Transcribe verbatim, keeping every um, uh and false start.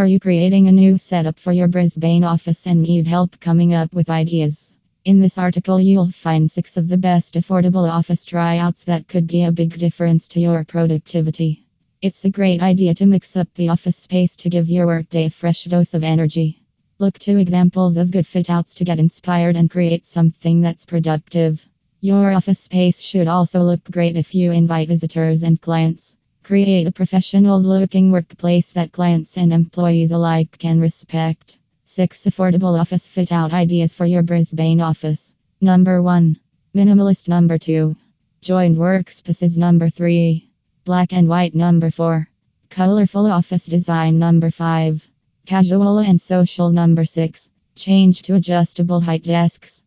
Are you creating a new setup for your Brisbane office and need help coming up with ideas? In this article, you'll find six of the best affordable office tryouts that could be a big difference to your productivity. It's a great idea to mix up the office space to give your workday a fresh dose of energy. Look to examples of good fit outs to get inspired and create something that's productive. Your office space should also look great if you invite visitors and clients. Create a professional looking workplace that clients and employees alike can respect. six affordable office fit out ideas for your Brisbane office. Number one. Minimalist. Number two. Joined workspaces. Number three. Black and white. Number four. Colorful office design. Number five. Casual and social. Number six. Change to adjustable height desks.